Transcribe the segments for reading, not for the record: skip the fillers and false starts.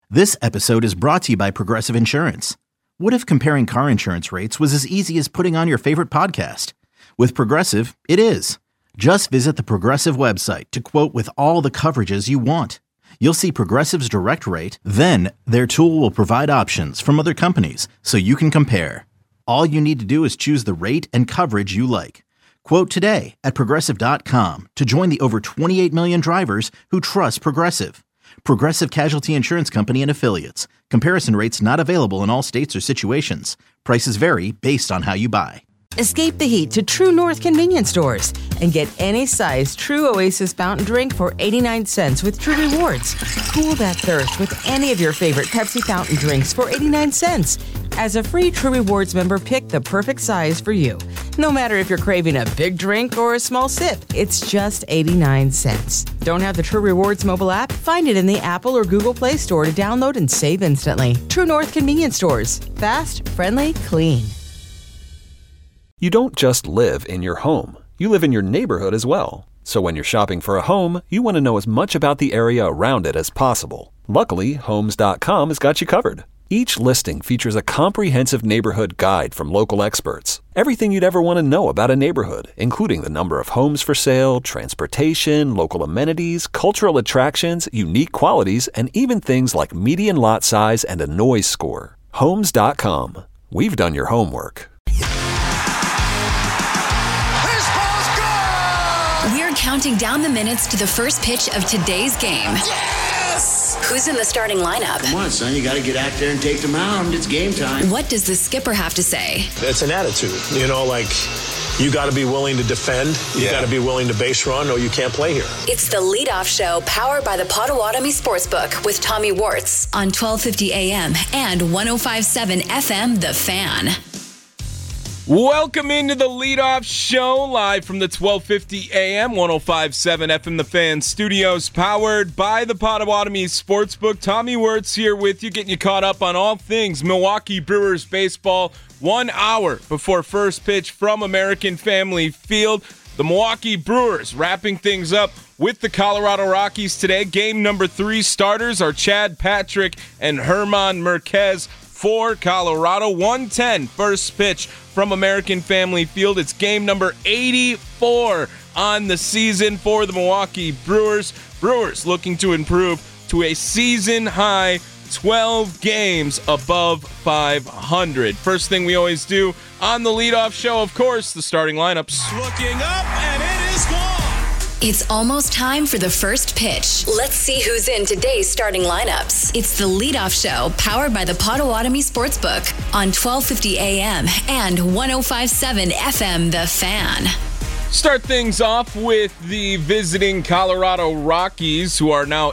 This episode is brought to you by Progressive Insurance. What if comparing car insurance rates was as easy as putting on your favorite podcast? With Progressive, it is. Just visit the Progressive website to quote with all the coverages you want. You'll see Progressive's direct rate, then their tool will provide options from other companies so you can compare. All you need to do is choose the rate and coverage you like. Quote today at Progressive.com to join the over 28 million drivers who trust Progressive. Progressive Casualty Insurance Company and Affiliates. Comparison rates not available in all states or situations. Prices vary based on how you buy. Escape the heat to True North convenience stores and get any size True Oasis fountain drink for 89 cents with True Rewards. Cool that thirst with any of your favorite Pepsi fountain drinks for 89 cents. As a free True Rewards member, pick the perfect size for you. No matter if you're craving a big drink or a small sip, it's just 89 cents. Don't have the True Rewards mobile app? Find it in the Apple or Google Play Store to download and save instantly. True North convenience stores. Fast, friendly, clean. You don't just live in your home. You live in your neighborhood as well. So when you're shopping for a home, you want to know as much about the area around it as possible. Luckily, Homes.com has got you covered. Each listing features a comprehensive neighborhood guide from local experts. Everything you'd ever want to know about a neighborhood, including the number of homes for sale, transportation, local amenities, cultural attractions, unique qualities, and even things like median lot size and a noise score. Homes.com. We've done your homework. We're counting down the minutes to the first pitch of today's game. Yes! Who's in the starting lineup? Come on, son, you got to get out there and take the mound. It's game time. What does the skipper have to say? It's an attitude, you got to be willing to defend, you got to be willing to base run, or you can't play here. It's the Leadoff Show, powered by the Potawatomi Sportsbook with Tommy Wirtz on 1250 AM and 105.7 FM, The Fan. Welcome into the Leadoff Show, live from the 1250 AM, 105.7 FM, The Fan studios, powered by the Potawatomi Sportsbook. Tommy Wirtz here with you, getting you caught up on all things Milwaukee Brewers baseball. 1 hour before first pitch from American Family Field. The Milwaukee Brewers wrapping things up with the Colorado Rockies today. Game number 3 starters are Chad Patrick and Herman Marquez for Colorado. 1:10 first pitch from American Family Field. It's game number 84 on the season for the Milwaukee Brewers. Brewers looking to improve to a season-high 12 games above 500. First thing we always do on the Leadoff Show, of course, the starting lineups. Looking up, and it is gone. It's almost time for the first pitch. Let's see who's in today's starting lineups. It's the Leadoff Show, powered by the Potawatomi Sportsbook on 1250 AM and 105.7 FM, The Fan. Start things off with the visiting Colorado Rockies, who are now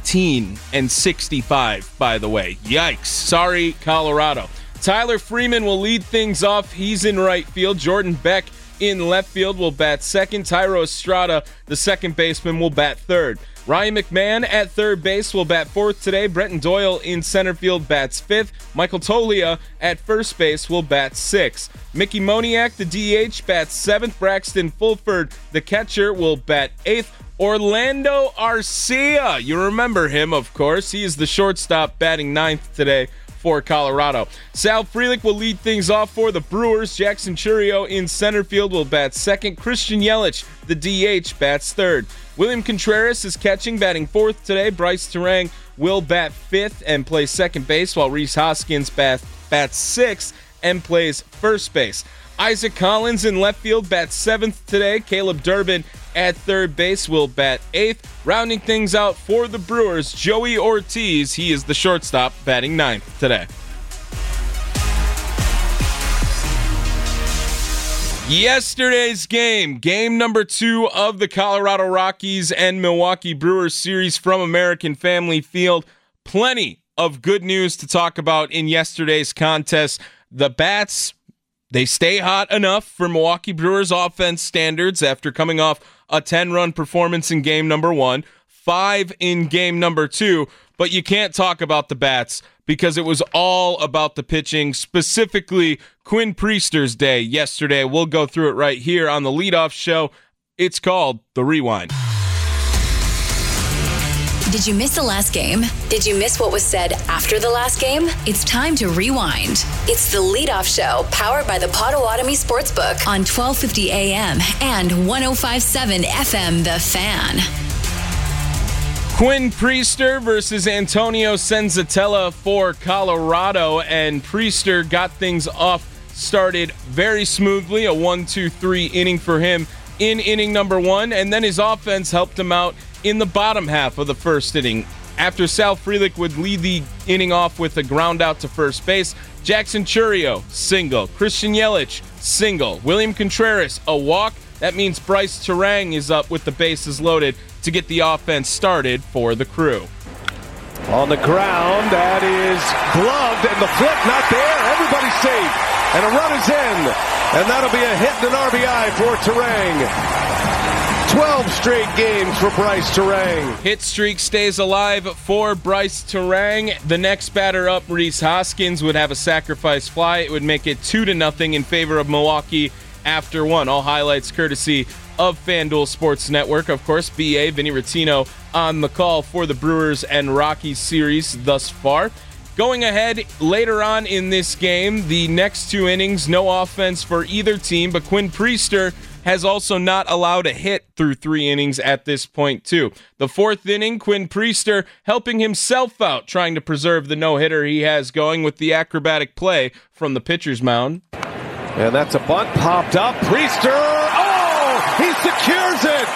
18-65, by the way. Yikes. Sorry, Colorado. Tyler Freeman will lead things off. He's in right field. Jordan Beck in left field will bat second. Tyro Estrada, the second baseman, will bat third. Ryan McMahon at third base will bat fourth today. Brenton Doyle in center field bats fifth. Michael Tolia at first base will bat sixth. Mickey Moniak, the DH, bats seventh. Braxton Fulford, the catcher, will bat eighth. Orlando Arcia, you remember him, of course. He is the shortstop, batting ninth today for Colorado. Sal Frelick will lead things off for the Brewers. Jackson Churio in center field will bat second. Christian Yelich, the DH, bats third. William Contreras is catching, batting fourth today. Bryce Terang will bat fifth and play second base, while Rhys Hoskins bats sixth and plays first base. Isaac Collins in left field bats seventh today. Caleb Durbin at third base will bat eighth. Rounding things out for the Brewers, Joey Ortiz. He is the shortstop, batting ninth today. Yesterday's game number 2 of the Colorado Rockies and Milwaukee Brewers series from American Family Field. Plenty of good news to talk about in yesterday's contest. The bats, they stay hot enough for Milwaukee Brewers offense standards after coming off a 10-run performance in game number 1, 5 in game number 2, but you can't talk about the bats because it was all about the pitching, specifically Quinn Priester's day yesterday. We'll go through it right here on the Leadoff Show. It's called The Rewind. Did you miss the last game? Did you miss what was said after the last game? It's time to rewind. It's the Leadoff Show, powered by the Potawatomi Sportsbook on 1250 AM and 105.7 FM The Fan. Quinn Priester versus Antonio Senzatella for Colorado, and Priester got things started very smoothly, a 1-2-3 inning for him in inning number 1, and then his offense helped him out in the bottom half of the first inning. After Sal Frelick would lead the inning off with a ground out to first base, Jackson Chourio, single. Christian Yelich, single. William Contreras, a walk. That means Bryce Terang is up with the bases loaded to get the offense started for the Crew. On the ground, that is gloved, and the flip not there. Everybody's safe, and a run is in, and that'll be a hit and an RBI for Terang. 12 straight games for Bryce Terang. Hit streak stays alive for Bryce Terang. The next batter up, Rhys Hoskins, would have a sacrifice fly. It would make it 2-0 in favor of Milwaukee after 1. All highlights courtesy of FanDuel Sports Network. Of course, BA, Vinny Rottino on the call for the Brewers and Rockies series thus far. Going ahead later on in this game, the next 2 innings, no offense for either team, but Quinn Priester has also not allowed a hit through 3 innings at this point, too. The 4th inning, Quinn Priester helping himself out, trying to preserve the no-hitter he has going with the acrobatic play from the pitcher's mound. And that's a bunt popped up. Priester, oh, he secures it.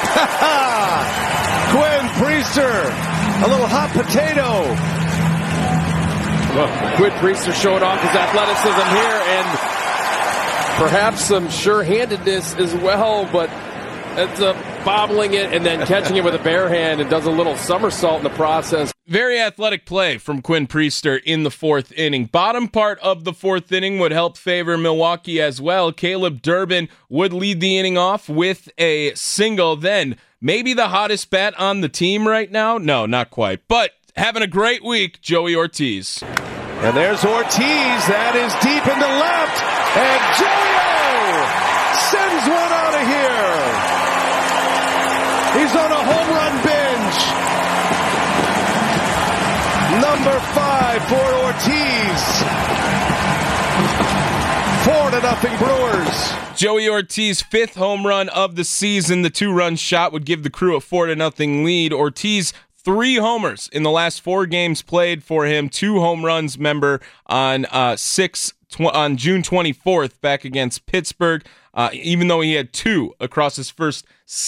Quinn Priester, a little hot potato. Well, Quinn Priester showing off his athleticism here and perhaps some sure-handedness as well, but ends up bobbling it and then catching it with a bare hand and does a little somersault in the process. Very athletic play from Quinn Priester in the 4th inning. Bottom part of the 4th inning would help favor Milwaukee as well. Caleb Durbin would lead the inning off with a single. Then maybe the hottest bat on the team right now? No, not quite. But having a great week, Joey Ortiz. And there's Ortiz. That is deep into left. And Joey sends one out of here. He's on a home run binge. Number 5 for Ortiz. 4-0 Brewers. Joey Ortiz, 5th home run of the season. The 2-run shot would give the Crew a 4-0 lead. Ortiz, 3 homers in the last 4 games played for him. 2 home runs, member, on June 24th back against Pittsburgh, even though he had 2 across his first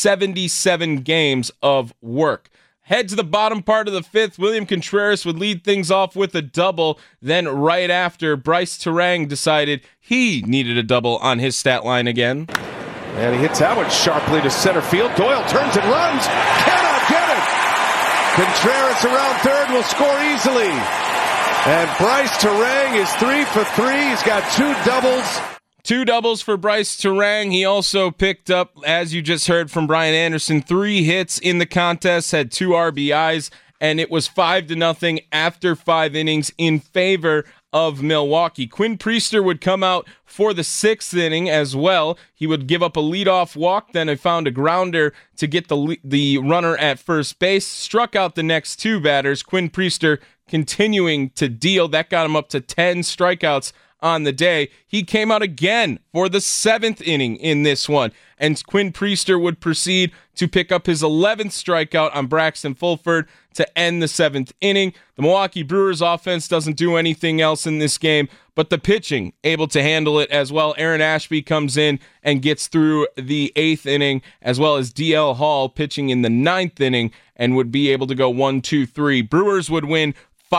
77 games of work. Head to the bottom part of the 5th. William Contreras would lead things off with a double. Then right after, Bryce Terang decided he needed a double on his stat line again. And he hits that one sharply to center field. Doyle turns and runs. Cannot get it. Contreras around third will score easily. And Bryce Terang is 3 for 3. He's got 2 doubles. 2 doubles for Bryce Terang. He also picked up, as you just heard from Brian Anderson, 3 hits in the contest, had 2 RBIs, and it was 5-0 after 5 innings in favor of Milwaukee. Quinn Priester would come out for the 6th inning as well. He would give up a leadoff walk, then he found a grounder to get the runner at first base, struck out the next 2 batters. Quinn Priester continuing to deal. That got him up to 10 strikeouts on the day. He came out again for the 7th inning in this one, and Quinn Priester would proceed to pick up his 11th strikeout on Braxton Fulford to end the 7th inning. The Milwaukee Brewers offense doesn't do anything else in this game, but the pitching able to handle it as well. Aaron Ashby comes in and gets through the 8th inning, as well as DL Hall pitching in the 9th inning and would be able to go 1-2-3. Brewers would win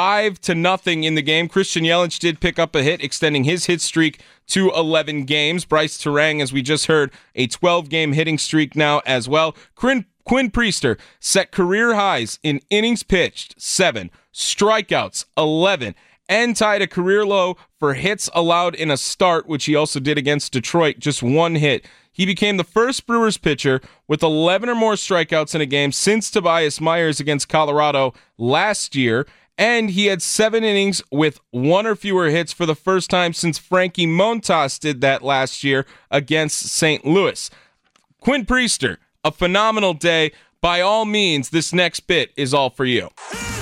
5-0 in the game. Christian Yelich did pick up a hit, extending his hit streak to 11 games. Bryce Terang, as we just heard, a 12-game hitting streak now as well. Quinn Priester set career highs in innings pitched, 7, strikeouts, 11, and tied a career low for hits allowed in a start, which he also did against Detroit, just 1 hit. He became the first Brewers pitcher with 11 or more strikeouts in a game since Tobias Myers against Colorado last year, and he had 7 innings with 1 or fewer hits for the first time since Frankie Montas did that last year against St. Louis. Quinn Priester, a phenomenal day, by all means, this next bit is all for you.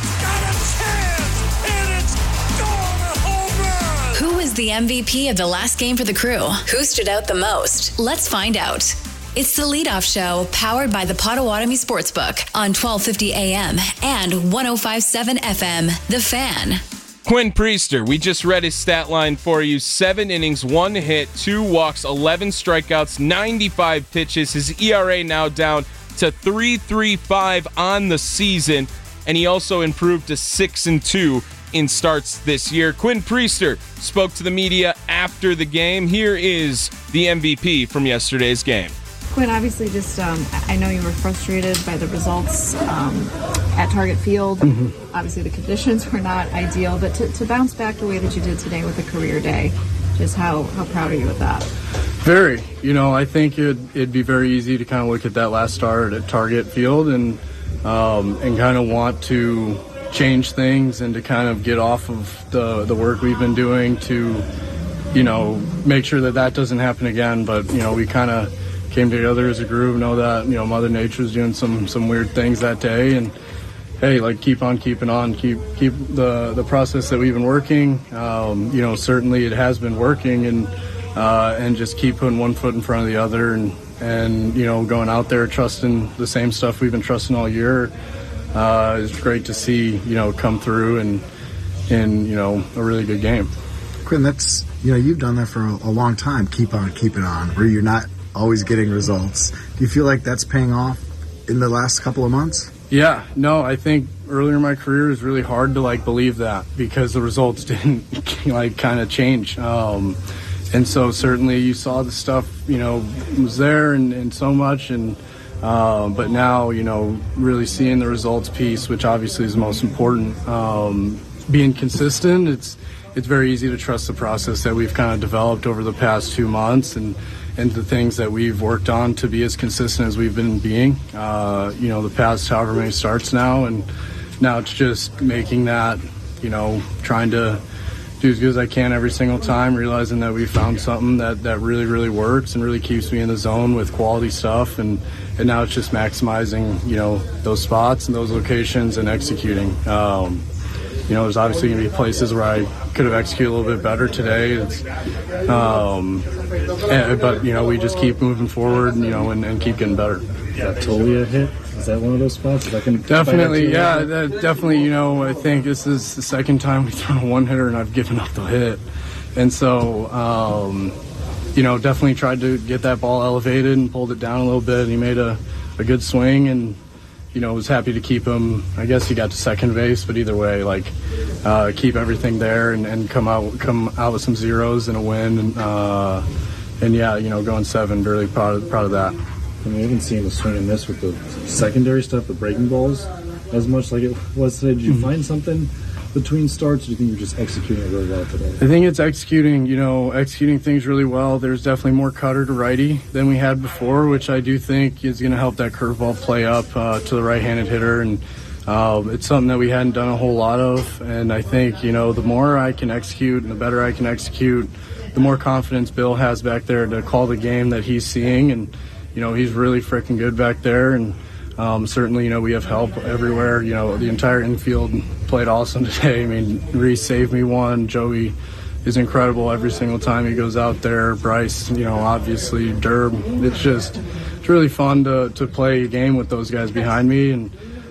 Who is the MVP of the last game for the Crew? Who stood out the most? Let's find out. It's the Leadoff Show, powered by the Potawatomi Sportsbook on 1250 AM and 105.7 FM. The Fan. Quinn Priester, we just read his stat line for you. 7 innings, 1 hit, 2 walks, 11 strikeouts, 95 pitches. His ERA now down to 3.35 on the season, and he also improved to 6-2 in starts this year. Quinn Priester spoke to the media after the game. Here is the MVP from yesterday's game. Quinn, obviously just, I know you were frustrated by the results at Target Field. Mm-hmm. Obviously the conditions were not ideal, but to bounce back the way that you did today with a career day, just how proud are you of that? Very. I think it'd be very easy to kind of look at that last start at Target Field and kind of want to change things and to kind of get off of the work we've been doing to, make sure that doesn't happen again. But, we kind of came together as a group, know that, Mother Nature's doing some weird things that day, and hey, keep on keeping on, keep the process that we've been working. Certainly it has been working, and just keep putting one foot in front of the other, and going out there trusting the same stuff we've been trusting all year. It's great to see, come through and a really good game. Quinn, that's, you've done that for a long time. Keep on keeping on, where you're not always getting results. Do you feel like that's paying off in the last couple of months? Yeah, no, I think earlier in my career it was really hard to believe that because the results didn't kind of change. And so certainly you saw the stuff, was there and so much, but now, really seeing the results piece, which obviously is the most important, being consistent, it's very easy to trust the process that we've kind of developed over the past 2 months and the things that we've worked on to be as consistent as we've been being, the past however many starts now. And now it's just making that, trying to do as good as I can every single time, realizing that we found something that really, really works and really keeps me in the zone with quality stuff. And now it's just maximizing, those spots and those locations and executing. There's obviously going to be places where I could have executed a little bit better today. But we just keep moving forward, and keep getting better. Totally a hit? Is that one of those spots? Definitely, yeah. Definitely, I think this is the second time we've thrown a one-hitter and I've given up the hit. And so, definitely tried to get that ball elevated and pulled it down a little bit. And he made a good swing and, was happy to keep him. I guess he got to second base, but either way, keep everything there and come out with some zeros and a win. And yeah, going 7, really proud of that. I mean, we haven't seen the swing and miss with the secondary stuff, the breaking balls, as much like it was today. Did you find something between starts, or do you think you're just executing it really well today? I think it's executing things really well. There's definitely more cutter to righty than we had before, which I do think is going to help that curveball play up to the right-handed hitter. And it's something that we hadn't done a whole lot of. And I think, the more I can execute and the better I can execute, the more confidence Bill has back there to call the game that he's seeing. And, he's really freaking good back there. And certainly, we have help everywhere. The entire infield played awesome today. I mean, Reese saved me one. Joey is incredible every single time he goes out there. Bryce, obviously, Derb. It's really fun to play a game with those guys behind me and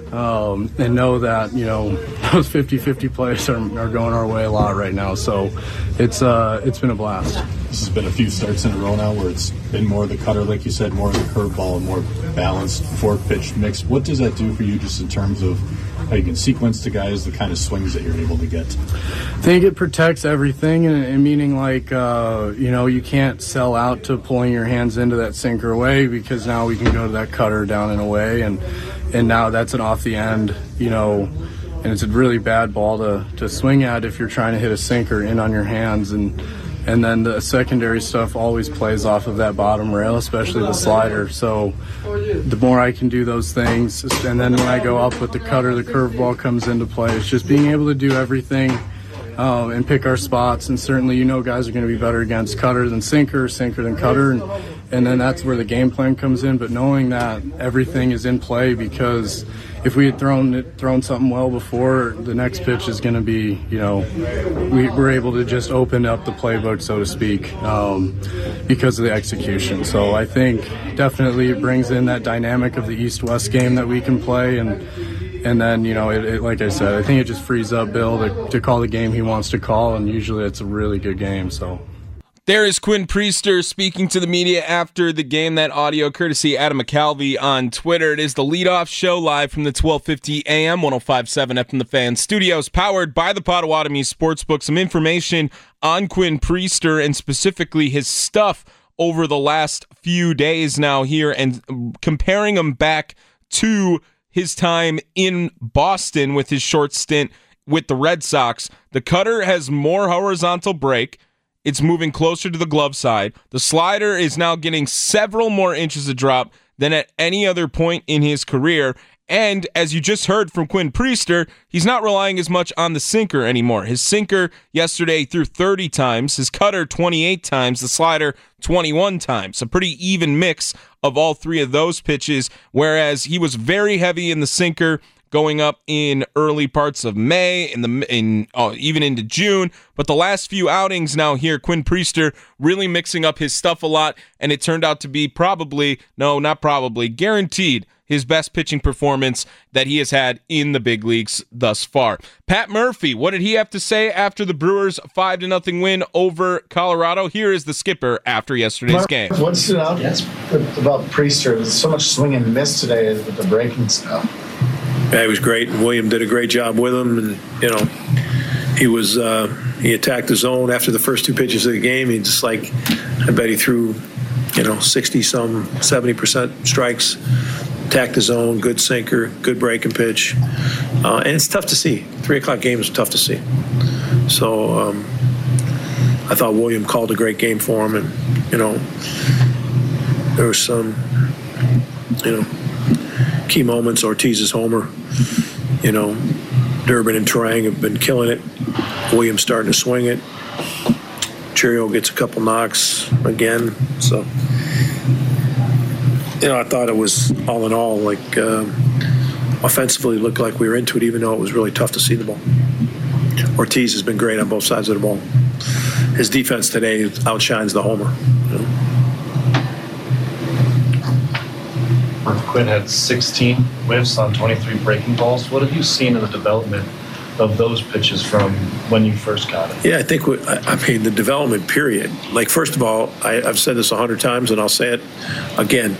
know that, those 50-50 plays are going our way a lot right now. So it's been a blast. This has been a few starts in a row now where it's been more of the cutter, like you said, more of the curveball, more balanced fork-pitch mix. What does that do for you just in terms of how you can sequence the guys, the kind of swings that you're able to get? I think it protects everything, and meaning you can't sell out to pulling your hands into that sinker away because now we can go to that cutter down and away, and now that's an off the end, and it's a really bad ball to swing at if you're trying to hit a sinker in on your hands, and then the secondary stuff always plays off of that bottom rail, especially the slider. So the more I can do those things, and then when I go up with the cutter, the curveball comes into play. It's just being able to do everything and pick our spots. And certainly, guys are going to be better against cutter than sinker than cutter. and then that's where the game plan comes in. But knowing that everything is in play, because if we had thrown something well before, the next pitch is going to be, we're able to just open up the playbook, so to speak, because of the execution. So I think definitely it brings in that dynamic of the East-West game that we can play, and then, it, like I said, I think it just frees up Bill to call the game he wants to call, and usually it's a really good game. So there is Quinn Priester speaking to the media after the game. That audio courtesy Adam McCalvey on Twitter. It is the leadoff show live from the 1250 AM 105.7 FM The Fan studios, powered by the Potawatomi Sportsbook. Some information on Quinn Priester and specifically his stuff over the last few days now here, and comparing him back to his time in Boston with his short stint with the Red Sox. The cutter has more horizontal break. It's moving closer to the glove side. The slider is now getting several more inches of drop than at any other point in his career. And as you just heard from Quinn Priester, he's not relying as much on the sinker anymore. His sinker yesterday threw 30 times, his cutter 28 times, the slider 21 times. A pretty even mix of all three of those pitches, whereas he was very heavy in the sinker going up in early parts of May, even into June. But the last few outings now here, Quinn Priester really mixing up his stuff a lot, and it turned out to be guaranteed his best pitching performance that he has had in the big leagues thus far. Pat Murphy, what did he have to say after the Brewers' 5-0 win over Colorado? Here is the skipper after yesterday's game. What stood out about Priester? There's so much swing and miss today with the breaking stuff. Yeah, he was great. William did a great job with him, and he attacked the zone after the first two pitches of the game. I bet he threw 70% strikes. Attacked the zone, good sinker, good breaking pitch, and it's tough to see. 3:00 game is tough to see. So I thought William called a great game for him, and there was some key moments. Ortiz's homer, Durbin and Turang have been killing it. Williams starting to swing it. Chiriot gets a couple knocks again. So, I thought it was all in all, offensively looked like we were into it, even though it was really tough to see the ball. Ortiz has been great on both sides of the ball. His defense today outshines the homer. Quinn had 16 whiffs on 23 breaking balls. What have you seen in the development of those pitches from when you first got it? Yeah, I think the development period. First of all, I've said this 100 times, and I'll say it again.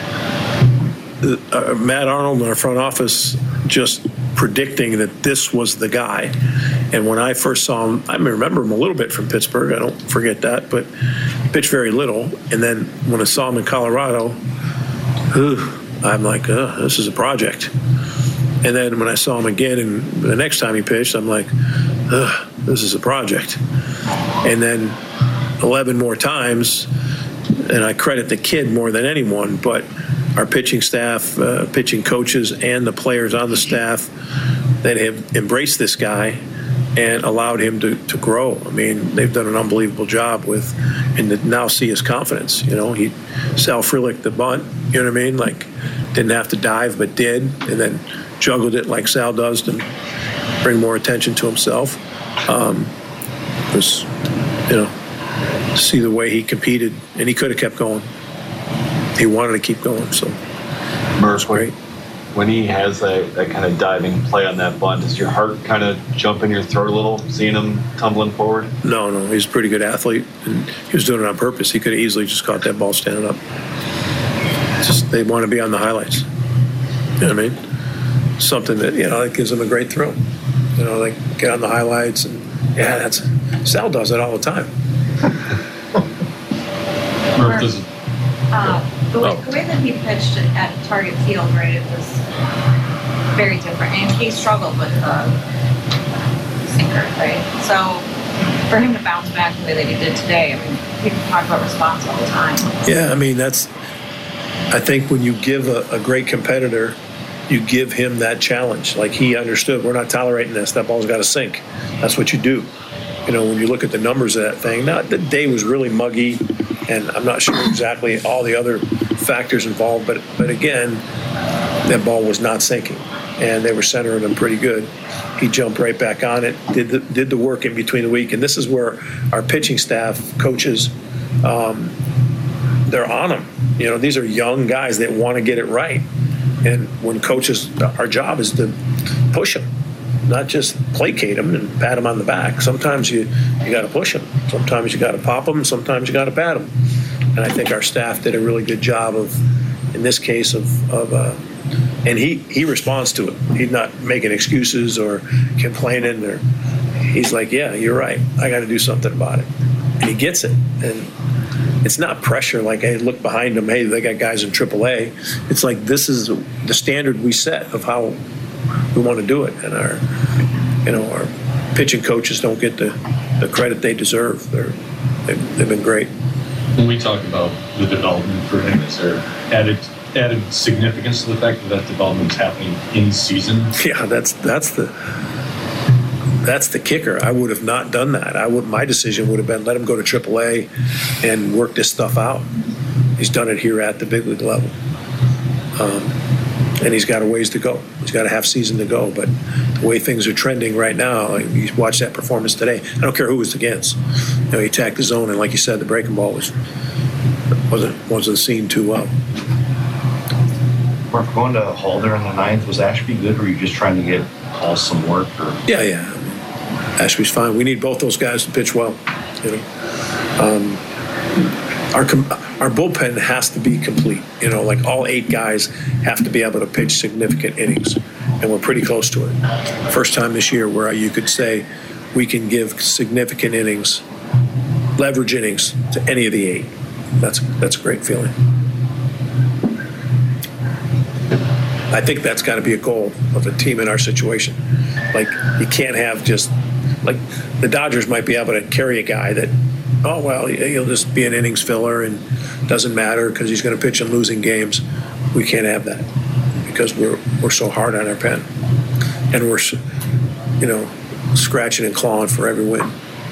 Matt Arnold in our front office just predicting that this was the guy. And when I first saw him, I remember him a little bit from Pittsburgh. I don't forget that, but pitched very little. And then when I saw him in Colorado, I'm like, this is a project. And then when I saw him again, and the next time he pitched, I'm like, this is a project. And then 11 more times, and I credit the kid more than anyone, but our pitching staff, pitching coaches, and the players on the staff that have embraced this guy and allowed him to grow. They've done an unbelievable job and to now see his confidence. Sal Frelick the bunt, didn't have to dive, but did, and then juggled it like Sal does to bring more attention to himself. See the way he competed, and he could have kept going. He wanted to keep going, so Murph, great. When he has that kind of diving play on that bunt, does your heart kind of jump in your throat a little, seeing him tumbling forward? No, he's a pretty good athlete, and he was doing it on purpose. He could have easily just caught that ball standing up. They want to be on the highlights. You know what I mean? Something that, that gives them a great thrill. They get on the highlights, and Sal does it all the time. Murph, does it? The way that he pitched at Target Field, right, it was very different. And he struggled with the sinker, right? So for him to bounce back the way that he did today, people talk about response all the time. Yeah, I think when you give a great competitor, you give him that challenge. He understood, we're not tolerating this. That ball's got to sink. That's what you do. When you look at the numbers of that thing, the day was really muggy. And I'm not sure exactly all the other factors involved, but again, that ball was not sinking, and they were centering him pretty good. He jumped right back on it, did the work in between the week, and this is where our pitching staff, coaches, they're on them. These are young guys that want to get it right, and when coaches, our job is to push them, not just placate them and pat them on the back. Sometimes you got to push them. Sometimes you got to pop them. Sometimes you got to pat them. And I think our staff did a really good job of, in this case, and he responds to it. He's not making excuses or complaining. He's like, yeah, you're right. I got to do something about it. And he gets it. And it's not pressure like, hey, look behind them. Hey, they got guys in AAA. It's like, this is the standard we set of how we want to do it. And our pitching coaches don't get the credit they deserve. They've been great. When we talk about the development for him, is there added significance to the fact that development is happening in season? Yeah, that's the kicker. I would have not done that. My decision would have been let him go to AAA and work this stuff out. He's done it here at the big league level, and he's got a ways to go. He's got a half season to go. But the way things are trending right now, you watch that performance today. I don't care who it was against. He attacked the zone, and like you said, the breaking ball wasn't seen too well. Mark, going to Halder in the ninth, was Ashby good, or were you just trying to get Hall some work? Or? Yeah. Ashby's fine. We need both those guys to pitch well. Our bullpen has to be complete. Like all 8 guys have to be able to pitch significant innings, and we're pretty close to it. First time this year where you could say we can give significant innings, leverage innings to any of the 8. That's a great feeling. I think that's got to be a goal of a team in our situation. Like, you can't have just, like, the Dodgers might be able to carry a guy that, he'll just be an innings filler and doesn't matter because he's going to pitch in losing games. We can't have that because we're so hard on our pen, and we're, scratching and clawing for every win.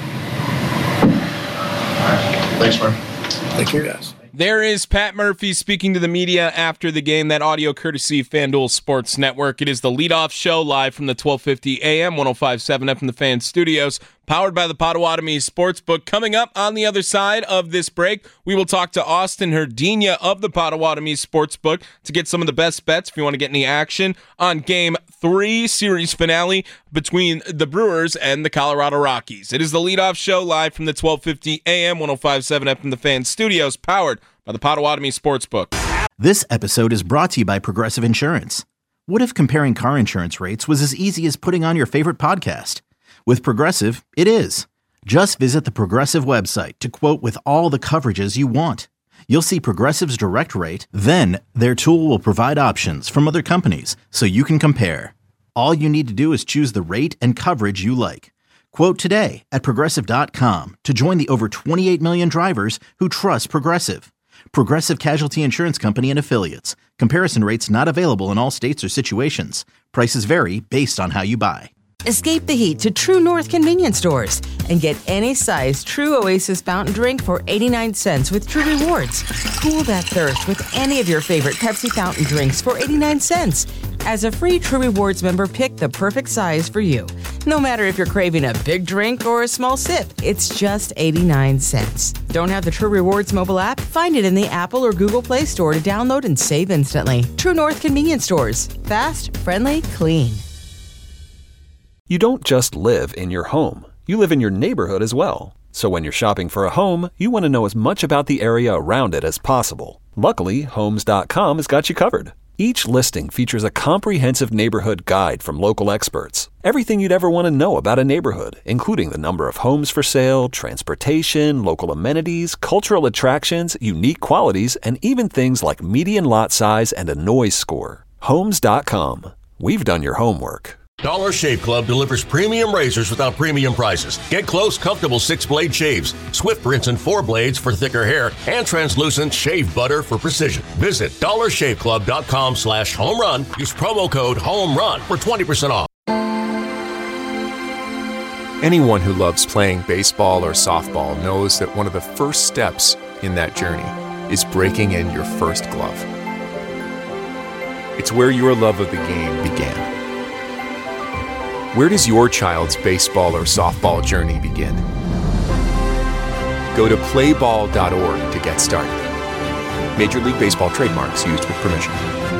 Thanks, Mark. Thank you, guys. There is Pat Murphy speaking to the media after the game. That audio courtesy FanDuel Sports Network. It is the leadoff show live from the 1250 AM, 105.7 FM the Fan Studios, powered by the Potawatomi Sportsbook. Coming up on the other side of this break, we will talk to Austin Herdina of the Potawatomi Sportsbook to get some of the best bets if you want to get any action on Game 3 series finale between the Brewers and the Colorado Rockies. It is the leadoff show live from the 1250 AM, 105.7 FM the Fan Studios, powered by the Potawatomi Sportsbook. This episode is brought to you by Progressive Insurance. What if comparing car insurance rates was as easy as putting on your favorite podcast? With Progressive, it is. Just visit the Progressive website to quote with all the coverages you want. You'll see Progressive's direct rate, then their tool will provide options from other companies so you can compare. All you need to do is choose the rate and coverage you like. Quote today at Progressive.com to join the over 28 million drivers who trust Progressive. Progressive Casualty Insurance Company and Affiliates. Comparison rates not available in all states or situations. Prices vary based on how you buy. Escape the heat to True North convenience stores and get any size True Oasis fountain drink for 89 cents with True Rewards. Cool that thirst with any of your favorite Pepsi fountain drinks for 89 cents. As a free True Rewards member, pick the perfect size for you. No matter if you're craving a big drink or a small sip, it's just 89 cents. Don't have the True Rewards mobile app? Find it in the Apple or Google Play Store to download and save instantly. True North convenience stores. Fast, friendly, clean. You don't just live in your home. You live in your neighborhood as well. So when you're shopping for a home, you want to know as much about the area around it as possible. Luckily, Homes.com has got you covered. Each listing features a comprehensive neighborhood guide from local experts. Everything you'd ever want to know about a neighborhood, including the number of homes for sale, transportation, local amenities, cultural attractions, unique qualities, and even things like median lot size and a noise score. Homes.com. We've done your homework. Dollar Shave Club delivers premium razors without premium prices. Get close, comfortable 6-blade shaves, swift rinse and 4 blades for thicker hair, and translucent shave butter for precision. Visit dollarshaveclub.com/home run. Use promo code HOMERUN for 20% off. Anyone who loves playing baseball or softball knows that one of the first steps in that journey is breaking in your first glove. It's where your love of the game began. Where does your child's baseball or softball journey begin? Go to playball.org to get started. Major League Baseball trademarks used with permission.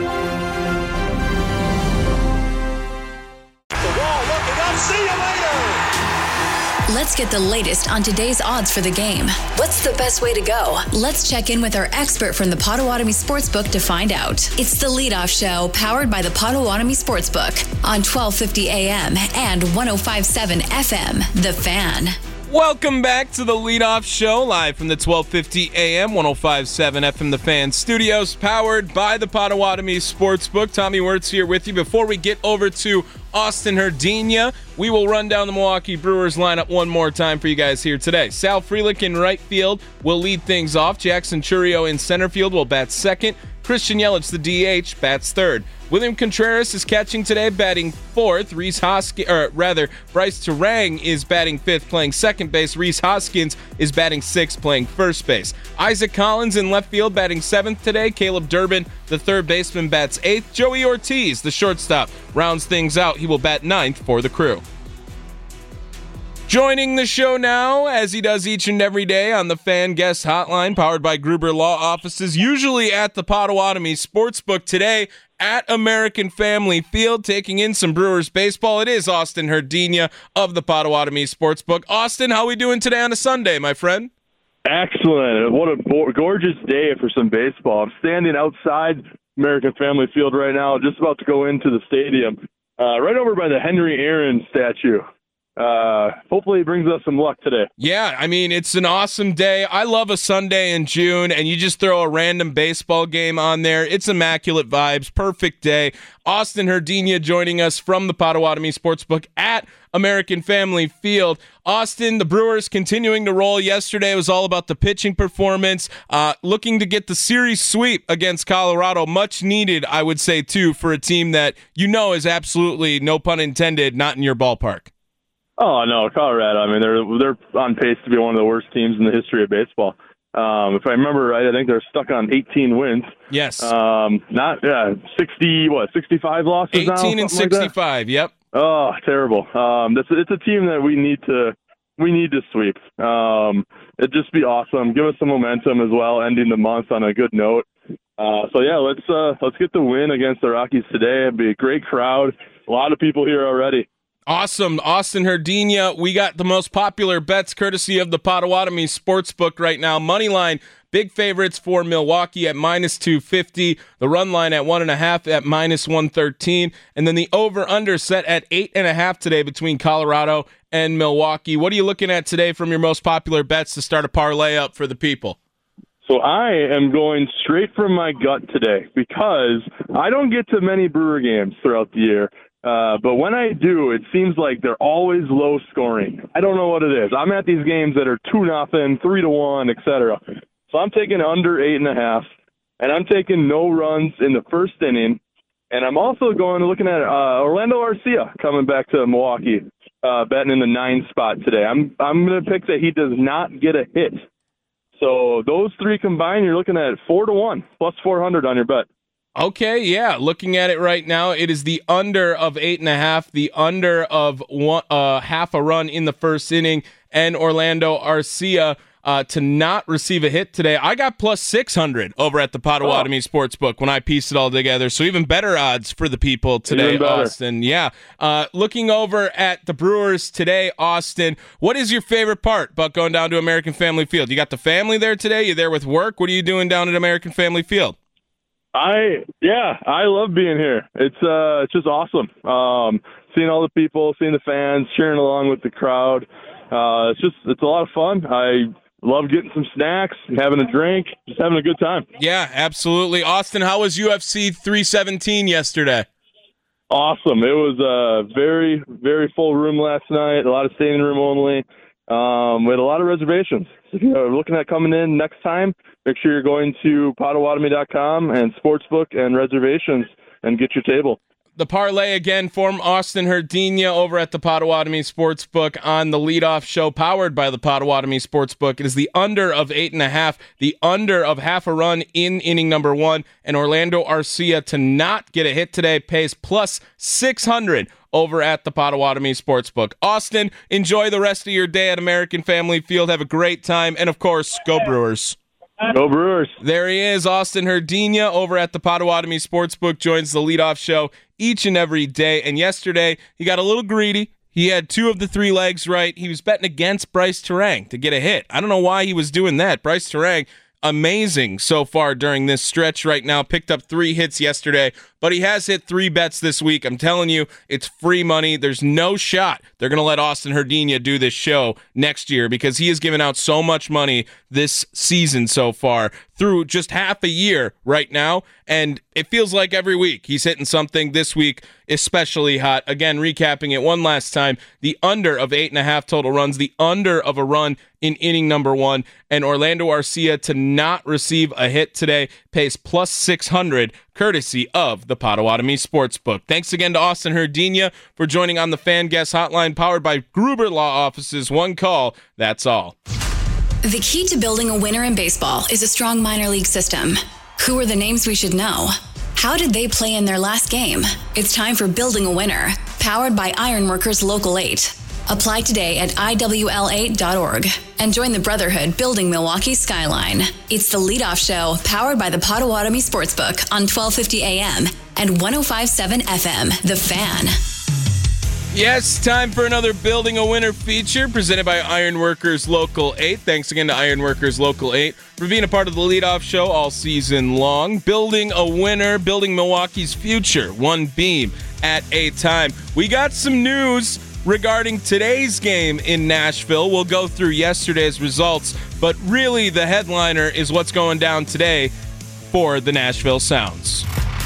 Let's get the latest on today's odds for the game. What's the best way to go? Let's check in with our expert from the Potawatomi Sportsbook to find out. It's the Leadoff Show, powered by the Potawatomi Sportsbook on 1250 AM and 105.7 FM, The Fan. Welcome back to the Leadoff Show, live from the 1250 AM, 105.7 FM, The Fan studios, powered by the Potawatomi Sportsbook. Tommy Wirtz here with you. Before we get over to Austin Herdina, we will run down the Milwaukee Brewers lineup one more time for you guys here today. Sal Frelick in right field will lead things off. Jackson Chourio in center field will bat second. Christian Yelich, the DH, bats third. William Contreras is catching today, batting fourth. Bryce Turang is batting fifth, playing second base. Rhys Hoskins is batting sixth, playing first base. Isaac Collins in left field, batting seventh today. Caleb Durbin, the third baseman, bats eighth. Joey Ortiz, the shortstop, rounds things out. He will bat ninth for the Crew. Joining the show now, as he does each and every day on the Fan Guest Hotline, powered by Gruber Law Offices, usually at the Potawatomi Sportsbook, today at American Family Field, taking in some Brewers baseball. It is Austin Herdina of the Potawatomi Sportsbook. Austin, how are we doing today on a Sunday, my friend? Excellent. What a gorgeous day for some baseball. I'm standing outside American Family Field right now, just about to go into the stadium, right over by the Henry Aaron statue. Hopefully it brings us some luck today. Yeah, I mean, it's an awesome day. I love a Sunday in June, and you just throw a random baseball game on there. It's immaculate vibes, perfect day. Austin Herdina joining us from the Potawatomi Sportsbook at American Family Field. Austin, the Brewers continuing to roll. Yesterday was all about the pitching performance, looking to get the series sweep against Colorado. Much needed, I would say, too, for a team that you know is absolutely, no pun intended, not in your ballpark. Oh, no, Colorado. I mean, they're on pace to be one of the worst teams in the history of baseball. If I remember right, I think they're stuck on 18 wins. Yes. 65 losses 18 now? 18 and 65, like yep. Oh, terrible. It's a team that we need to sweep. It'd just be awesome. Give us some momentum as well, ending the month on a good note. So yeah, let's get the win against the Rockies today. It'd be a great crowd. A lot of people here already. Awesome. Austin Herdina, we got the most popular bets courtesy of the Potawatomi Sportsbook right now. Moneyline, big favorites for Milwaukee at -250. The run line at 1.5 at -113. And then the over-under set at 8.5 today between Colorado and Milwaukee. What are you looking at today from your most popular bets to start a parlay up for the people? So I am going straight from my gut today because I don't get to many Brewer games throughout the year. But when I do, it seems like they're always low scoring. I don't know what it is. I'm at these games that are 2-0, 3-1, etc. So I'm taking under 8.5, and I'm taking no runs in the first inning. And I'm also looking at Orlando Arcia coming back to Milwaukee, betting in the 9 spot today. I'm going to pick that he does not get a hit. So those three combined, you're looking at 4-1 plus 400 on your bet. Okay, yeah. Looking at it right now, it is the under of 8.5, the under of half a run in the first inning, and Orlando Arcia to not receive a hit today. I got plus 600 over at the Potawatomi Sportsbook when I pieced it all together. So even better odds for the people today, Austin. Yeah. Looking over at the Brewers today, Austin, what is your favorite part about going down to American Family Field? You got the family there today? You there with work? What are you doing down at American Family Field? I love being here. It's just awesome. Seeing all the people, seeing the fans, cheering along with the crowd. It's a lot of fun. I love getting some snacks, having a drink, just having a good time. Yeah, absolutely. Austin, how was UFC 317 yesterday? Awesome. It was a very, very full room last night, a lot of standing room only. We had a lot of reservations. So if you're looking at coming in next time, make sure you're going to Potawatomi.com and Sportsbook and reservations and get your table. The parlay again from Austin Herdina over at the Potawatomi Sportsbook on the leadoff show powered by the Potawatomi Sportsbook. It is the under of 8.5, the under of half a run in inning number 1, and Orlando Arcia to not get a hit today pays plus 600 over at the Potawatomi Sportsbook. Austin, enjoy the rest of your day at American Family Field. Have a great time, and of course, go Brewers. Go Brewers. There he is, Austin Herdina over at the Potawatomi Sportsbook, joins the leadoff show each and every day. And yesterday, he got a little greedy. He had 2 of the 3 legs right. He was betting against Bryce Turang to get a hit. I don't know why he was doing that. Bryce Turang, amazing so far during this stretch right now. Picked up 3 hits yesterday, but he has hit 3 bets this week. I'm telling you, it's free money. There's no shot they're going to let Austin Herdina do this show next year because he has given out so much money this season so far through just half a year right now, and it feels like every week he's hitting something. This week especially hot. Again, recapping it one last time, the under of 8.5 total runs, the under of a run in inning number 1, and Orlando Arcia to not receive a hit today pays plus 600 courtesy of the Potawatomi Sportsbook. Thanks again to Austin Herdina for joining on the Fan Guest Hotline powered by Gruber Law Offices. One call, that's all. The key to building a winner in baseball is a strong minor league system. Who are the names we should know? How did they play in their last game? It's time for Building a Winner, powered by Ironworkers Local 8. Apply today at IWL8.org and join the Brotherhood building Milwaukee's skyline. It's the leadoff show powered by the Potawatomi Sportsbook on 1250 AM and 105.7 FM, The Fan. Yes, time for another Building a Winner feature presented by Ironworkers Local 8. Thanks again to Ironworkers Local 8 for being a part of the leadoff show all season long. Building a winner, building Milwaukee's future, one beam at a time. We got some news regarding today's game in Nashville. We'll go through yesterday's results, but really the headliner is what's going down today for the Nashville Sounds.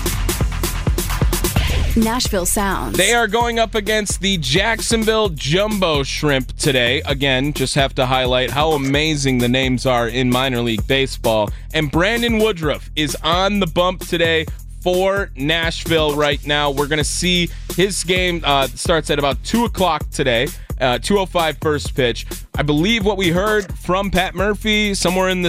Nashville Sounds. They are going up against the Jacksonville Jumbo Shrimp today. Again, just have to highlight how amazing the names are in minor league baseball. And Brandon Woodruff is on the bump today for Nashville right now. We're going to see his game starts at about 2 o'clock today. 2:05 first pitch. I believe what we heard from Pat Murphy, somewhere in the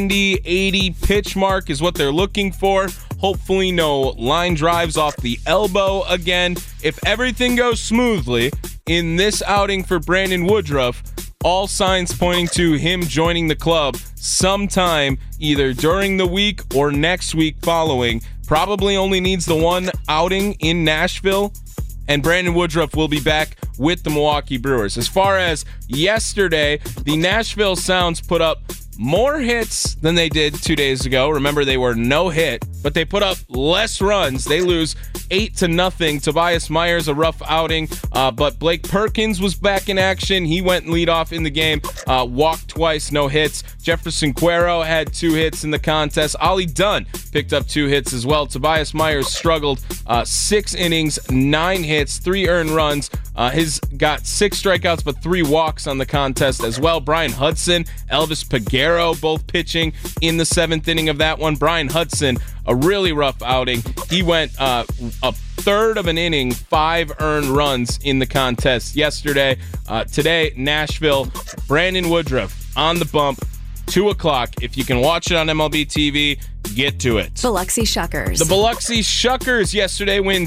70-80 pitch mark is what they're looking for. Hopefully no line drives off the elbow again. If everything goes smoothly in this outing for Brandon Woodruff, all signs pointing to him joining the club sometime either during the week or next week following. Probably only needs the one outing in Nashville, and Brandon Woodruff will be back with the Milwaukee Brewers. As far as yesterday, the Nashville Sounds put up more hits than they did 2 days ago. Remember, they were no hit, but they put up less runs. They lose 8-0. Tobias Myers, a rough outing, but Blake Perkins was back in action. He went and lead off in the game, walked twice, no hits. Jefferson Cuero had 2 hits in the contest. Ollie Dunn picked up 2 hits as well. Tobias Myers struggled 6 innings, 9 hits, 3 earned runs. He's got 6 strikeouts, but 3 walks on the contest as well. Brian Hudson, Elvis Peguero, both pitching in the 7th inning of that one. Brian Hudson, a really rough outing. He went a third of an inning, 5 earned runs in the contest yesterday. Today, Nashville, Brandon Woodruff on the bump, 2 o'clock. If you can watch it on MLB TV, get to it. Biloxi Shuckers. The Biloxi Shuckers yesterday win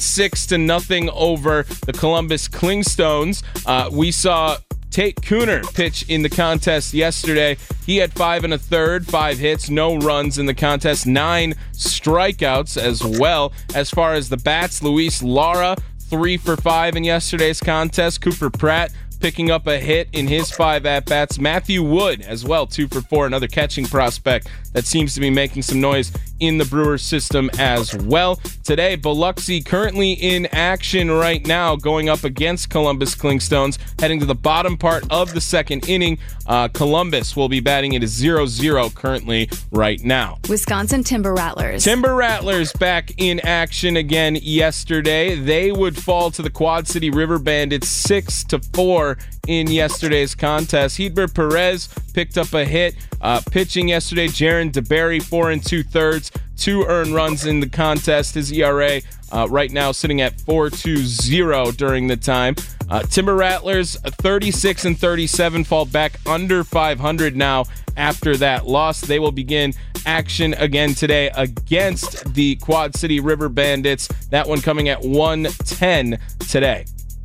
6-0 over the Columbus Clingstones. We saw Tate Cooner pitch in the contest yesterday. He had 5 1/3, 5 hits, no runs in the contest, 9 strikeouts as well. As far as the bats, Luis Lara, 3 for 5 in yesterday's contest. Cooper Pratt picking up a hit in his 5 at-bats. Matthew Wood as well, 2 for 4, another catching prospect that seems to be making some noise in the Brewers system as well. Today, Biloxi currently in action right now, going up against Columbus Clingstones, heading to the bottom part of the 2nd inning. Columbus will be batting at a 0-0 currently right now. Wisconsin Timber Rattlers. Timber Rattlers back in action again yesterday. They would fall to the Quad City River Bandits 6-4 4 in yesterday's contest. Hedbert Perez picked up a hit. Pitching yesterday, Jaron DeBerry, 4 2/3, 2 earned runs in the contest. His ERA right now sitting at 4.20 during the time. Timber Rattlers, 36 37, fall back under 500 now after that loss. They will begin action again today against the Quad City River Bandits. That one coming at 1:10 today.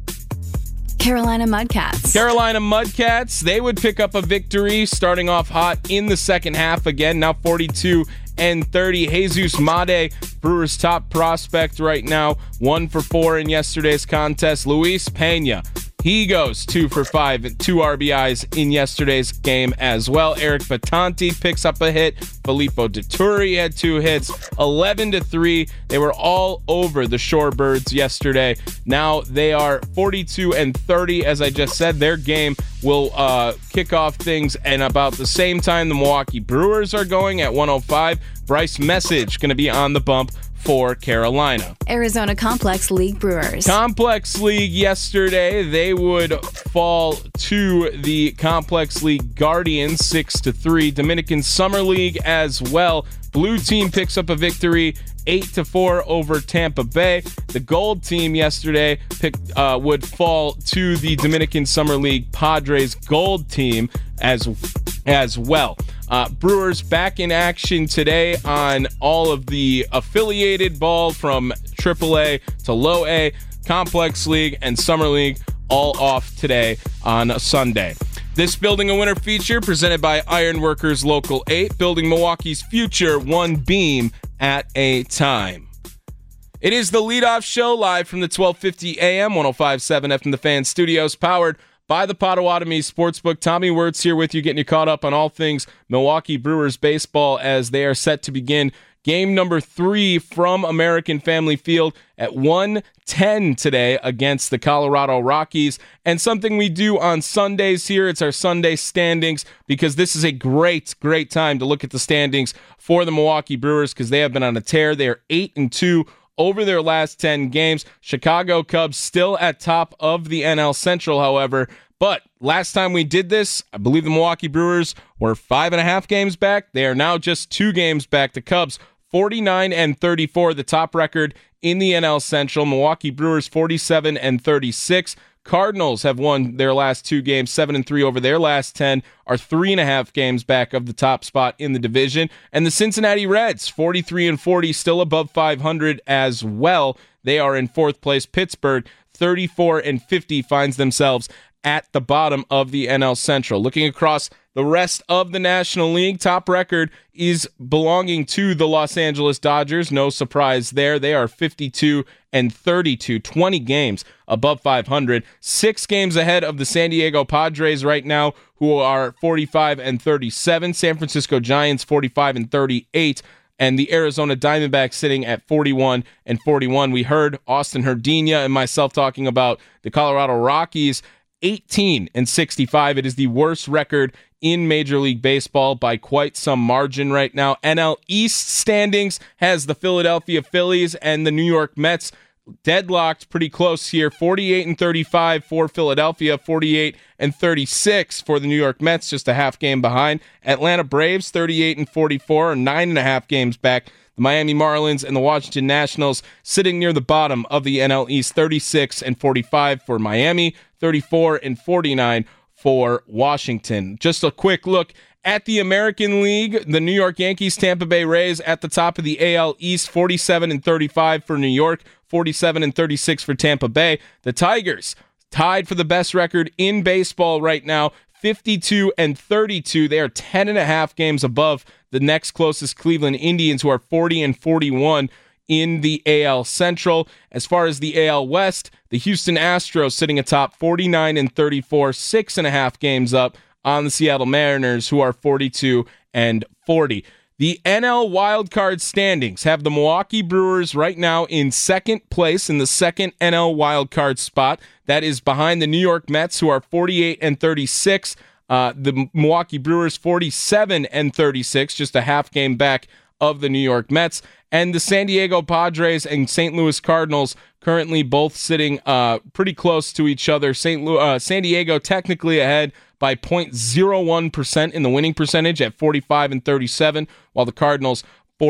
Carolina Mudcats. Carolina Mudcats, they would pick up a victory starting off hot in the second half again, now 42-30. Jesus Made, Brewers' top prospect right now, 1 for 4 in yesterday's contest. Luis Pena, he goes 2 for 5, 2 RBIs in yesterday's game as well. Eric Batanti picks up a hit. Filippo Dituri had 2 hits. 11-3. They were all over the Shorebirds yesterday. Now they are 42-30. As I just said, their game will kick off things, and about the same time the Milwaukee Brewers are going at 1:05. Bryce Message going to be on the bump for Carolina. Arizona Complex League Brewers. Complex League yesterday, they would fall to the Complex League Guardians 6-3. Dominican Summer League as well. Blue team picks up a victory 8-4 over Tampa Bay. The gold team yesterday would fall to the Dominican Summer League Padres gold team as well. Brewers back in action today on all of the affiliated ball from AAA to Low A, Complex League, and Summer League, all off today on a Sunday. This Building a Winner feature presented by Ironworkers Local 8, building Milwaukee's future one beam at a time. It is the leadoff show live from the 1250 AM, 105.7 FM The Fan studios, powered by the Potawatomi Sportsbook. Tommy Wirtz here with you, getting you caught up on all things Milwaukee Brewers baseball as they are set to begin game number 3 from American Family Field at 1:10 today against the Colorado Rockies. And something we do on Sundays here, it's our Sunday standings, because this is a great time to look at the standings for the Milwaukee Brewers, because they have been on a tear. They are 8-2 over their last 10 games. Chicago Cubs still at top of the NL Central, however. But last time we did this, I believe the Milwaukee Brewers were 5.5 games back. They are now just 2 games back. The Cubs 49-34, the top record in the NL Central. Milwaukee Brewers 47-36. Cardinals have won their last 2 games, 7-3 over their last 10, are 3.5 games back of the top spot in the division. And the Cincinnati Reds, 43-40, still above 500 as well. They are in 4th place. Pittsburgh, 34-50, finds themselves at the bottom of the NL Central. Looking across the rest of the National League, top record is belonging to the Los Angeles Dodgers. No surprise there. They are 52-32, 20 games above 500. 6 games ahead of the San Diego Padres right now, who are 45-37. San Francisco Giants 45-38. And the Arizona Diamondbacks sitting at 41-41. We heard Austin Herdina and myself talking about the Colorado Rockies, 18-65. It is the worst record in Major League Baseball by quite some margin right now. NL East standings has the Philadelphia Phillies and the New York Mets deadlocked pretty close here. 48-35 for Philadelphia, 48-36 for the New York Mets, just a half game behind. Atlanta Braves 38-44, 9.5 games back. The Miami Marlins and the Washington Nationals sitting near the bottom of the NL East, 36-45 for Miami, 34-49 for Washington. Just a quick look at the American League. The New York Yankees, Tampa Bay Rays at the top of the AL East, 47-35 for New York, 47-36 for Tampa Bay. The Tigers tied for the best record in baseball right now, 52-32. They are 10.5 games above the next closest Cleveland Indians, who are 40-41 in the AL Central. As far as the AL West, the Houston Astros sitting atop 49-34, 6.5 games up on the Seattle Mariners, who are 42-40. The NL wildcard standings have the Milwaukee Brewers right now in second place in the second NL wildcard spot. That is behind the New York Mets, who are 48-36. The Milwaukee Brewers 47-36, just a half game back of the New York Mets. And the San Diego Padres and St. Louis Cardinals currently both sitting pretty close to each other. San Diego technically ahead by 0.01% in the winning percentage at 45-37, while the Cardinals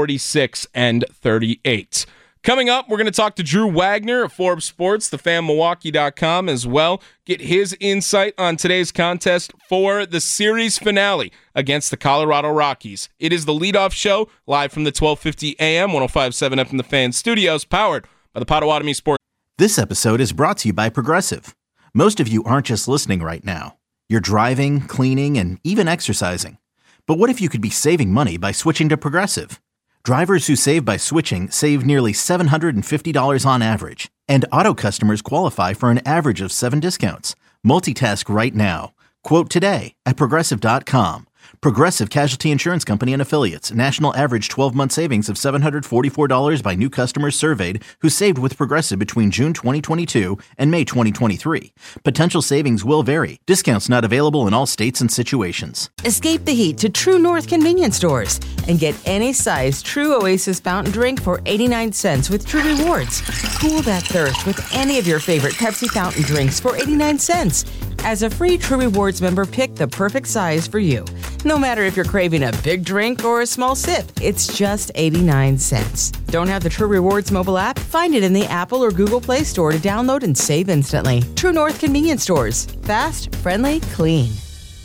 46-38. Coming up, we're going to talk to Drew Wagner of Forbes Sports, thefanmilwaukee.com as well. Get his insight on today's contest for the series finale against the Colorado Rockies. It is the leadoff show, live from the 1250 AM, 105.7 FM The Fan studios, powered by the Potawatomi Sports. This episode is brought to you by Progressive. Most of you aren't just listening right now. You're driving, cleaning, and even exercising. But what if you could be saving money by switching to Progressive? Drivers who save by switching save nearly $750 on average, and auto customers qualify for an average of 7 discounts. Multitask right now. Quote today at Progressive.com. Progressive Casualty Insurance Company and Affiliates. National average 12-month savings of $744 by new customers surveyed who saved with Progressive between June 2022 and May 2023. Potential savings will vary. Discounts not available in all states and situations. Escape the heat to True North convenience stores and get any size True Oasis fountain drink for 89 cents with True Rewards. Cool that thirst with any of your favorite Pepsi fountain drinks for 89 cents. As a free True Rewards member, pick the perfect size for you. No matter if you're craving a big drink or a small sip, it's just 89 cents. Don't have the True Rewards mobile app? Find it in the Apple or Google Play Store to download and save instantly. True North convenience stores. Fast, friendly, clean.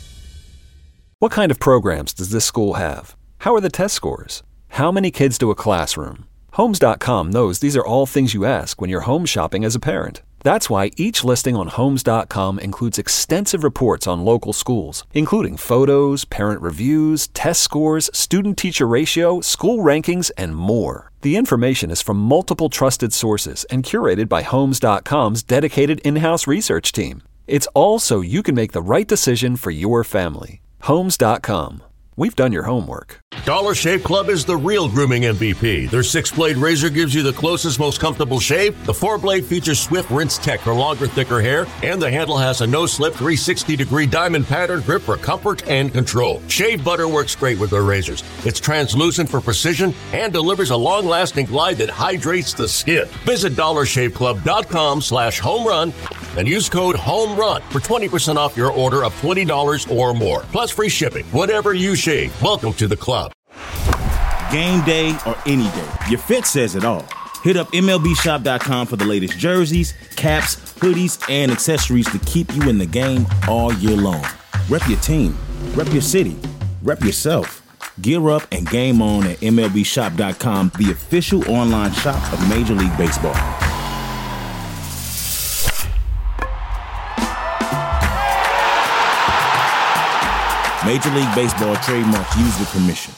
What kind of programs does this school have? How are the test scores? How many kids do a classroom? Homes.com knows these are all things you ask when you're home shopping as a parent. That's why each listing on Homes.com includes extensive reports on local schools, including photos, parent reviews, test scores, student-teacher ratio, school rankings, and more. The information is from multiple trusted sources and curated by Homes.com's dedicated in-house research team. It's all so you can make the right decision for your family. Homes.com. We've done your homework. Dollar Shave Club is the real grooming MVP. Their 6-blade razor gives you the closest, most comfortable shave. The 4-blade features Swift Rinse Tech for longer, thicker hair. And the handle has a no-slip 360-degree diamond pattern grip for comfort and control. Shave butter works great with their razors. It's translucent for precision and delivers a long-lasting glide that hydrates the skin. Visit DollarShaveClub.com/homerun and use code HOMERUN for 20% off your order of $20 or more. Plus free shipping. Whatever you shave. Welcome to the club. Game day or any day, your fit says it all. Hit up MLBshop.com for the latest jerseys, caps, hoodies, and accessories to keep you in the game all year long. Rep your team, rep your city, rep yourself. Gear up and game on at MLBshop.com, the official online shop of Major League Baseball. Major League Baseball trademarks used with permission.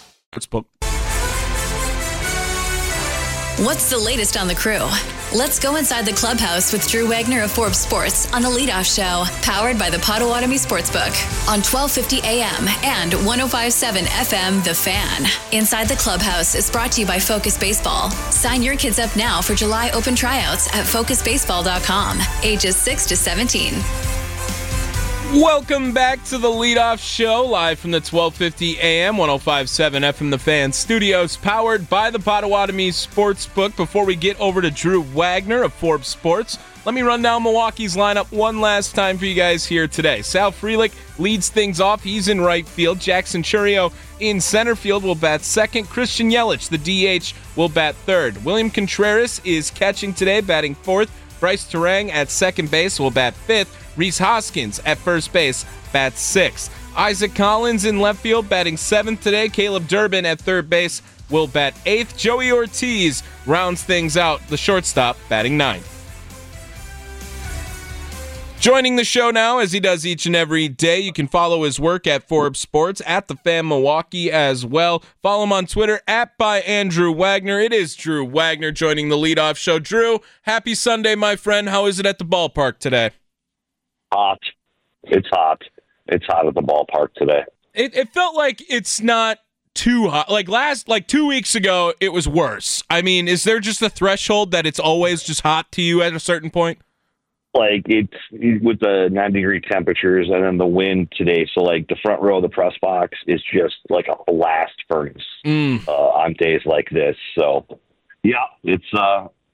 What's the latest on the Crew? Let's go inside the clubhouse with Drew Wagner of Forbes Sports on the Leadoff Show, powered by the Potawatomi Sportsbook on 1250 AM and 105.7 FM The Fan. Inside the Clubhouse is brought to you by Focus Baseball. Sign your kids up now for July open tryouts at FocusBaseball.com, ages 6 to 17. Welcome back to the Leadoff Show, live from the 1250 AM, 105.7 FM The Fan studios, powered by the Potawatomi Sportsbook. Before we get over to Drew Wagner of Forbes Sports, let me run down Milwaukee's lineup one last time for you guys here today. Sal Frelick leads things off. He's in right field. Jackson Chourio in center field will bat second. Christian Yelich, the DH, will bat third. William Contreras is catching today, batting fourth. Bryce Terang at second base will bat fifth. Rhys Hoskins at first base bats sixth. Isaac Collins in left field batting seventh today. Caleb Durbin at third base will bat eighth. Joey Ortiz rounds things out, the shortstop, batting ninth. Joining the show now, as he does each and every day, you can follow his work at Forbes Sports, at The Fan Milwaukee as well. Follow him on Twitter, @ByAndrewWagner. It is Drew Wagner joining the Leadoff Show. Drew, happy Sunday, my friend. How is it at the ballpark today? Hot. It's hot. It's hot at the ballpark today. It felt like it's not too hot. Like 2 weeks ago, it was worse. I mean, is there just a threshold that it's always just hot to you at a certain point? Like, it's with the 90-degree temperatures and then the wind today. So, like, the front row of the press box is just like a blast furnace on days like this. So, yeah, it's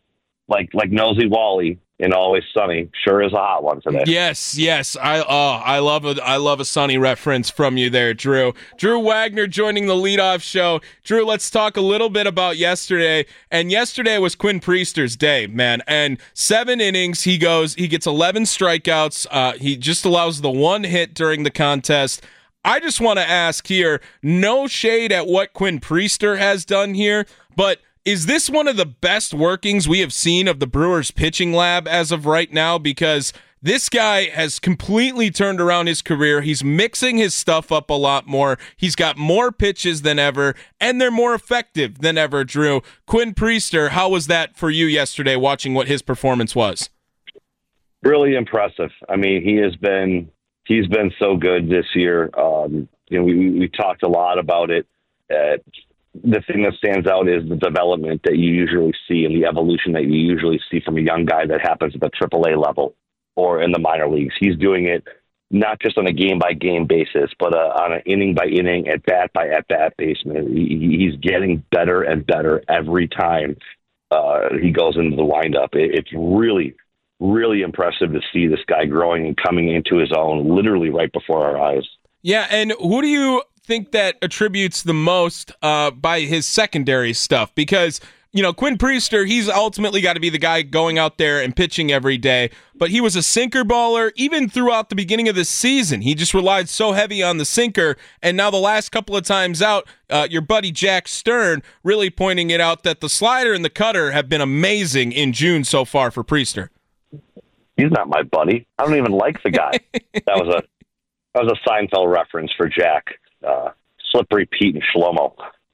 like Nosy Wally in Always Sunny, sure is a hot one today. Yes. I love a Sunny reference from you there, Drew. Drew Wagner joining the leadoff show. Drew, let's talk a little bit about yesterday. And yesterday was Quinn Priester's day, man. And 7 innings, he gets 11 strikeouts. He just allows the 1 hit during the contest. I just want to ask here, no shade at what Quinn Priester has done here, but is this one of the best workings we have seen of the Brewers pitching lab as of right now? Because this guy has completely turned around his career. He's mixing his stuff up a lot more. He's got more pitches than ever, and they're more effective than ever, Drew. Quinn Priester, how was that for you yesterday, watching what his performance was? Really impressive. I mean, he's been so good this year. We talked a lot about it. The thing that stands out is the development that you usually see and the evolution that you usually see from a young guy that happens at the AAA level or in the minor leagues. He's doing it not just on a game-by-game basis, but on an inning-by-inning, at-bat basis. He's getting better and better every time he goes into the windup. It's really, really impressive to see this guy growing and coming into his own literally right before our eyes. Yeah, and who do you think that attributes the most by his secondary stuff? Because, Quinn Priester, he's ultimately got to be the guy going out there and pitching every day, but he was a sinker baller even throughout the beginning of the season. He just relied so heavy on the sinker, and now the last couple of times out, your buddy Jack Stern really pointing it out that the slider and the cutter have been amazing in June so far for Priester. He's not my buddy. I don't even like the guy. That was a Seinfeld reference for Jack. Slippery Pete and Shlomo.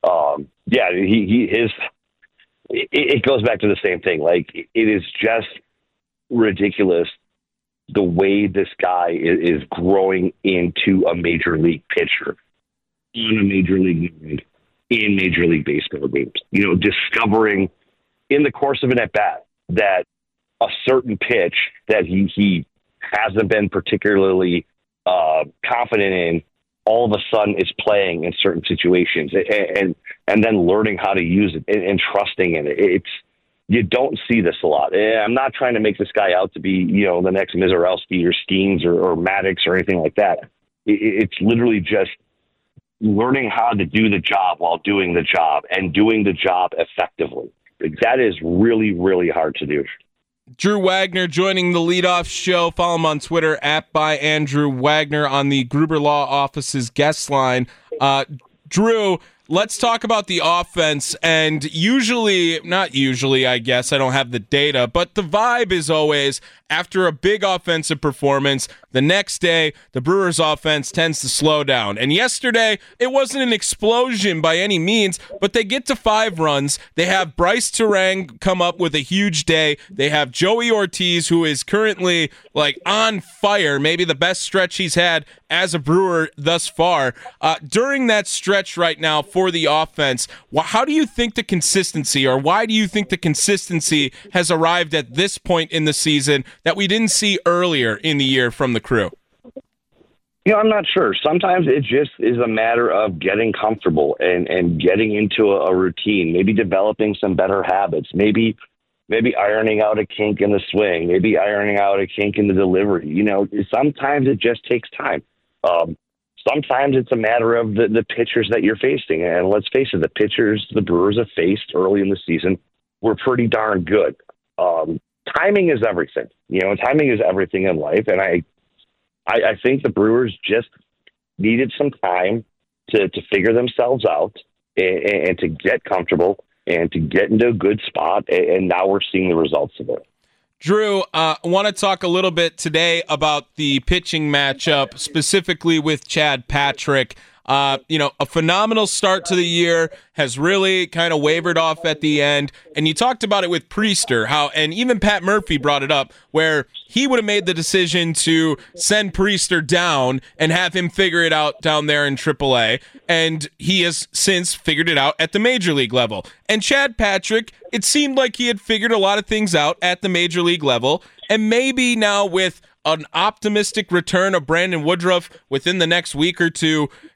It goes back to the same thing. Like, it is just ridiculous the way this guy is growing into a major league pitcher in a major league in Major League Baseball games. Discovering in the course of an at bat that a certain pitch that he hasn't been particularly confident in, all of a sudden is playing in certain situations, and then learning how to use it and trusting in it. You don't see this a lot. I'm not trying to make this guy out to be, the next Mizarowski or Skeens or Maddox or anything like that. It's literally just learning how to do the job while doing the job and doing the job effectively. That is really, really hard to do. Drew Wagner joining the leadoff show. Follow him on Twitter @ByAndrewWagner on the Gruber Law Office's guest line. Drew, let's talk about the offense. And not usually, I guess, I don't have the data, but the vibe is always after a big offensive performance, the next day, the Brewers offense tends to slow down. And yesterday, it wasn't an explosion by any means, but they get to 5 runs. They have Bryce Terang come up with a huge day. They have Joey Ortiz, who is currently on fire, maybe the best stretch he's had as a Brewer thus far. During that stretch right now for the offense, how do you think the consistency, or why do you think the consistency has arrived at this point in the season that we didn't see earlier in the year from the crew? I'm not sure. Sometimes it just is a matter of getting comfortable and getting into a routine, maybe developing some better habits, maybe ironing out a kink in the swing, maybe ironing out a kink in the delivery. Sometimes it just takes time. Sometimes it's a matter of the pitchers that you're facing. And let's face it, the pitchers the Brewers have faced early in the season were pretty darn good. Timing is everything. Timing is everything in life. And I think the Brewers just needed some time to figure themselves out and to get comfortable and to get into a good spot. And now we're seeing the results of it. Drew, I want to talk a little bit today about the pitching matchup, specifically with Chad Patrick. A phenomenal start to the year, has really kind of wavered off at the end. And you talked about it with Priester, and even Pat Murphy brought it up, where he would have made the decision to send Priester down and have him figure it out down there in AAA. And he has since figured it out at the major league level. And Chad Patrick, it seemed like he had figured a lot of things out at the major league level. And maybe now with an optimistic return of Brandon Woodruff within the next week or two,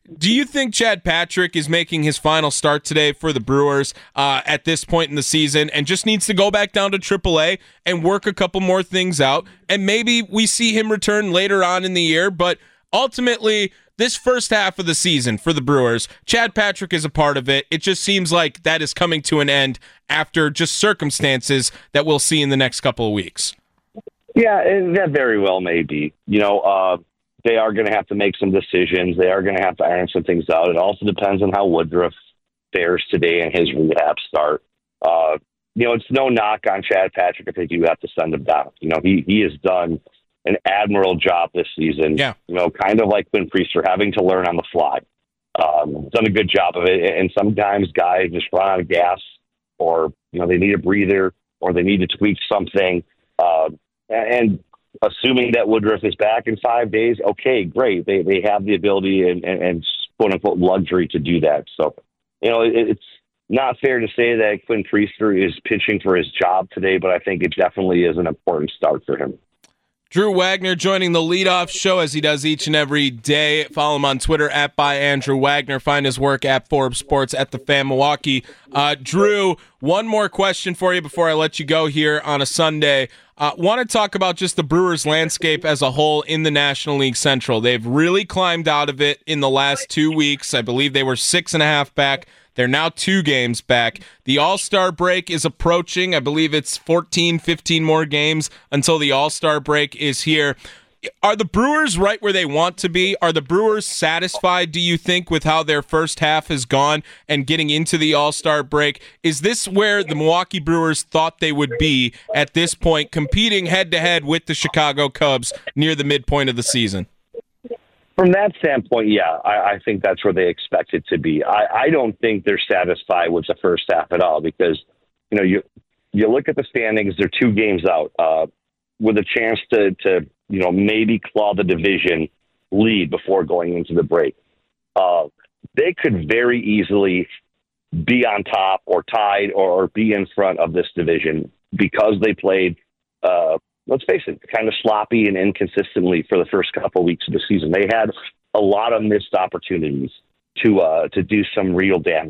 Do you think Chad Patrick is making his final start today for the Brewers at this point in the season and just needs to go back down to AAA and work a couple more things out? And maybe we see him return later on in the year, but ultimately, this first half of the season for the Brewers, Chad Patrick is a part of it. It just seems like that is coming to an end after just circumstances that we'll see in the next couple of weeks. Yeah, and that very well may be. They are going to have to make some decisions. They are going to have to iron some things out. It also depends on how Woodruff fares today in his rehab start. It's no knock on Chad Patrick. I think you have to send him down. He has done an admirable job this season. Yeah. Kind of like Quinn Priester, having to learn on the fly. Done a good job of it. And sometimes guys just run out of gas, or they need a breather, or they need to tweak something. And assuming that Woodruff is back in 5 days, okay, great. They have the ability and quote unquote luxury to do that. So, it's not fair to say that Quinn Priester is pitching for his job today, but I think it definitely is an important start for him. Drew Wagner joining the leadoff show as he does each and every day. Follow him on Twitter @byAndrewWagner. Find his work at Forbes Sports @TheFan Milwaukee. Drew, one more question for you before I let you go here on a Sunday. Want to talk about just the Brewers landscape as a whole in the National League Central. They've really climbed out of it in the last 2 weeks. I believe they were 6.5 back. They're now 2 games back. The All-Star break is approaching. I believe it's 14, 15 more games until the All-Star break is here. Are the Brewers right where they want to be? Are the Brewers satisfied, do you think, with how their first half has gone and getting into the All-Star break? Is this where the Milwaukee Brewers thought they would be at this point, competing head-to-head with the Chicago Cubs near the midpoint of the season? From that standpoint, yeah, I think that's where they expect it to be. I don't think they're satisfied with the first half at all because, you look at the standings, they're 2 games out with a chance to maybe claw the division lead before going into the break. They could very easily be on top or tied or be in front of this division because they played let's face it, kind of sloppy and inconsistently for the first couple of weeks of the season. They had a lot of missed opportunities to do some real damage.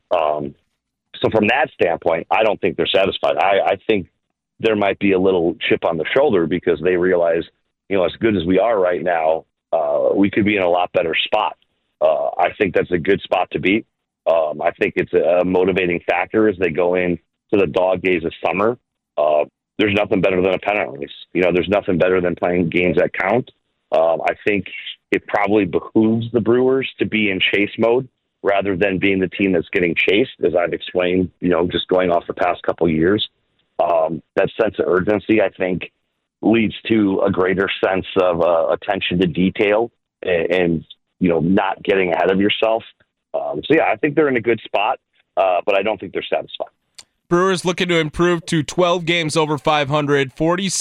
So from that standpoint, I don't think they're satisfied. I think there might be a little chip on the shoulder because they realize, as good as we are right now, we could be in a lot better spot. I think that's a good spot to be. I think it's a motivating factor as they go in to the dog days of summer. There's nothing better than a pennant race. There's nothing better than playing games that count. I think it probably behooves the Brewers to be in chase mode rather than being the team that's getting chased, as I've explained, just going off the past couple of years. That sense of urgency, I think, leads to a greater sense of attention to detail and not getting ahead of yourself. I think they're in a good spot, but I don't think they're satisfied. Brewers looking to improve to 12 games over 500,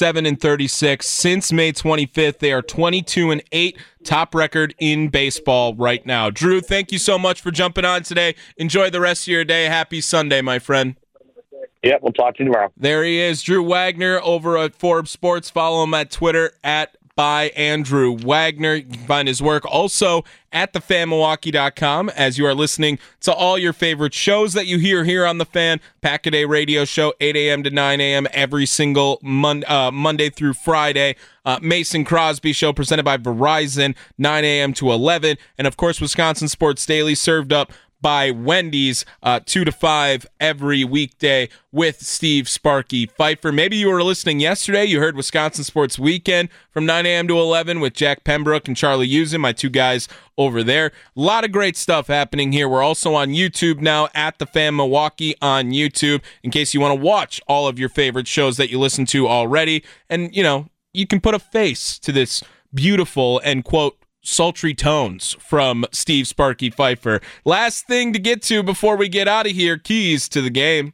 47-36 since May 25th. They are 22-8, top record in baseball right now. Drew, thank you so much for jumping on today. Enjoy the rest of your day. Happy Sunday, my friend. Yeah, we'll talk to you tomorrow. There he is, Drew Wagner over at Forbes Sports. Follow him at Twitter @byAndrewWagner. You can find his work also at thefanmilwaukee.com as you are listening to all your favorite shows that you hear here on The Fan. Pack-A-Day radio show, 8 a.m. to 9 a.m. every single Monday through Friday. Mason Crosby show presented by Verizon, 9 a.m. to 11. And, of course, Wisconsin Sports Daily served up by Wendy's 2 to 5 every weekday with Steve Sparky Pfeiffer. Maybe you were listening yesterday. You heard Wisconsin Sports Weekend from 9 a.m. to 11 with Jack Pembroke and Charlie Usen, my 2 guys over there. A lot of great stuff happening here. We're also on YouTube now at The Fan Milwaukee on YouTube in case you want to watch all of your favorite shows that you listen to already. And, you can put a face to this beautiful and, quote, sultry tones from Steve Sparky Pfeiffer. Last thing to get to before we get out of here, keys to the game.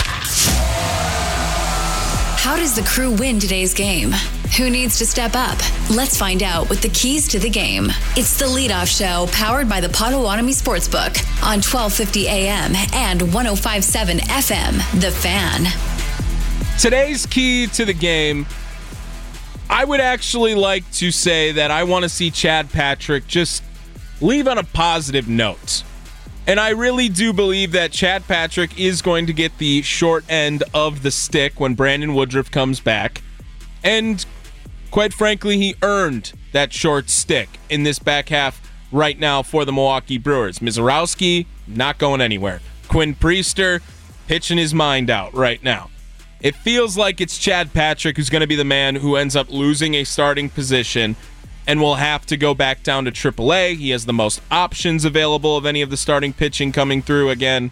How does the Crew win today's game? Who needs to step up? Let's find out with the keys to the game. It's the Leadoff Show, powered by the Potawatomi Sportsbook on 1250 AM and 105.7 FM, The Fan. Today's key to the game, I would actually like to say that I want to see Chad Patrick just leave on a positive note. And I really do believe that Chad Patrick is going to get the short end of the stick when Brandon Woodruff comes back. And quite frankly, he earned that short stick in this back half right now for the Milwaukee Brewers. Mizorowski, not going anywhere. Quinn Priester, pitching his mind out right now. It feels like it's Chad Patrick who's going to be the man who ends up losing a starting position and will have to go back down to AAA. He has the most options available of any of the starting pitching coming through again.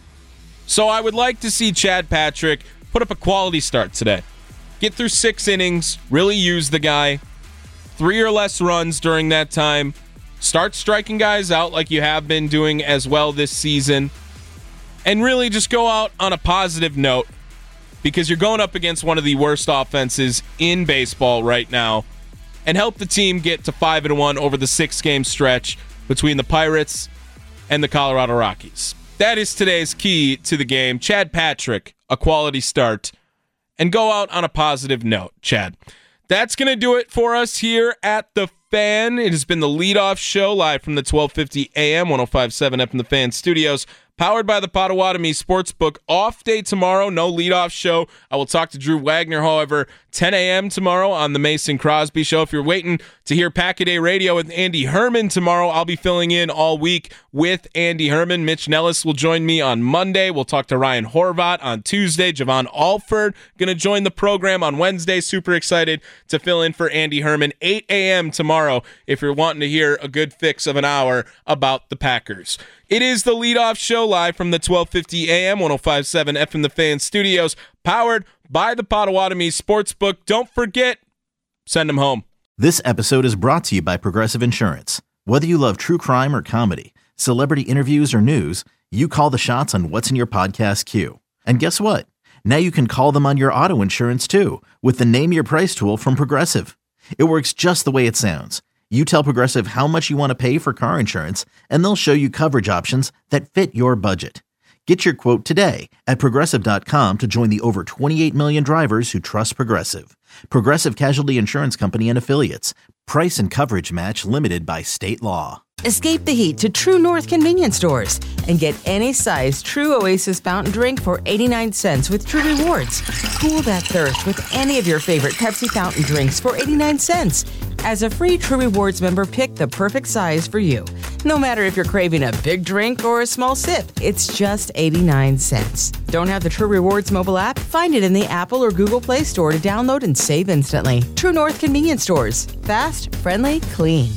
So I would like to see Chad Patrick put up a quality start today. Get through 6 innings, really use the guy. 3 or less runs during that time. Start striking guys out like you have been doing as well this season. And really just go out on a positive note because you're going up against one of the worst offenses in baseball right now. And help the team get to 5-1 over the 6-game stretch between the Pirates and the Colorado Rockies. That is today's key to the game. Chad Patrick, a quality start. And go out on a positive note, Chad. That's going to do it for us here at The Fan. It has been the leadoff show live from the 1250 AM, 105.7 FM The Fan studios. Powered by the Potawatomi Sportsbook. Off day tomorrow, no leadoff show. I will talk to Drew Wagner, however, 10 a.m. tomorrow on the Mason Crosby Show. If you're waiting to hear Pack-A-Day Radio with Andy Herman tomorrow, I'll be filling in all week with Andy Herman. Mitch Nellis will join me on Monday. We'll talk to Ryan Horvat on Tuesday. Javon Alford going to join the program on Wednesday. Super excited to fill in for Andy Herman. 8 a.m. tomorrow if you're wanting to hear a good fix of an hour about the Packers. It is the leadoff show live from the 1250 AM, 105.7 FM The Fan studios, powered by the Potawatomi Sportsbook. Don't forget, send them home. This episode is brought to you by Progressive Insurance. Whether you love true crime or comedy, celebrity interviews or news, you call the shots on what's in your podcast queue. And guess what? Now you can call them on your auto insurance too with the Name Your Price tool from Progressive. It works just the way it sounds. You tell Progressive how much you want to pay for car insurance, and they'll show you coverage options that fit your budget. Get your quote today at Progressive.com to join the over 28 million drivers who trust Progressive. Progressive Casualty Insurance Company and Affiliates. Price and coverage match limited by state law. Escape the heat to True North convenience stores and get any size True Oasis fountain drink for 89 cents with True Rewards. Cool that thirst with any of your favorite Pepsi fountain drinks for 89 cents. As a free True Rewards member, pick the perfect size for you. No matter if you're craving a big drink or a small sip, it's just 89 cents. Don't have the True Rewards mobile app? Find it in the Apple or Google Play Store to download and save instantly. True North convenience stores. Fast, friendly, clean.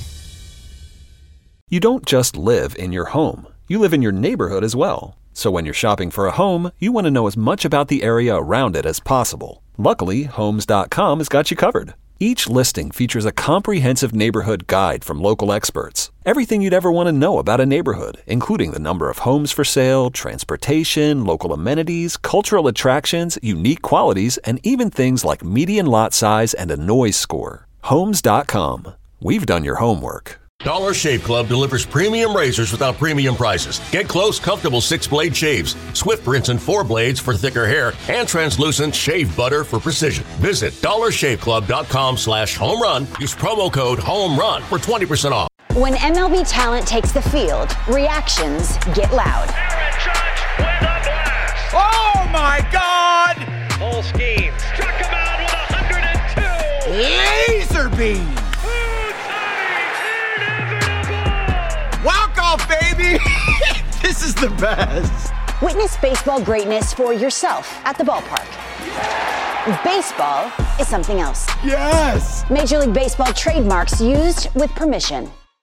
You don't just live in your home. You live in your neighborhood as well. So when you're shopping for a home, you want to know as much about the area around it as possible. Luckily, Homes.com has got you covered. Each listing features a comprehensive neighborhood guide from local experts. Everything you'd ever want to know about a neighborhood, including the number of homes for sale, transportation, local amenities, cultural attractions, unique qualities, and even things like median lot size and a noise score. Homes.com. We've done your homework. Dollar Shave Club delivers premium razors without premium prices. Get close, comfortable 6-blade shaves, swift rinse and 4 blades for thicker hair, and translucent shave butter for precision. Visit dollarshaveclub.com/homerun. Use promo code HOMERUN for 20% off. When MLB talent takes the field, reactions get loud. Aaron Judge with a blast. Oh my God! Full scheme. Struck him out with 102. Laser beam. Walk-off, baby! This is the best. Witness baseball greatness for yourself at the ballpark. Baseball is something else. Yes! Major League Baseball trademarks used with permission.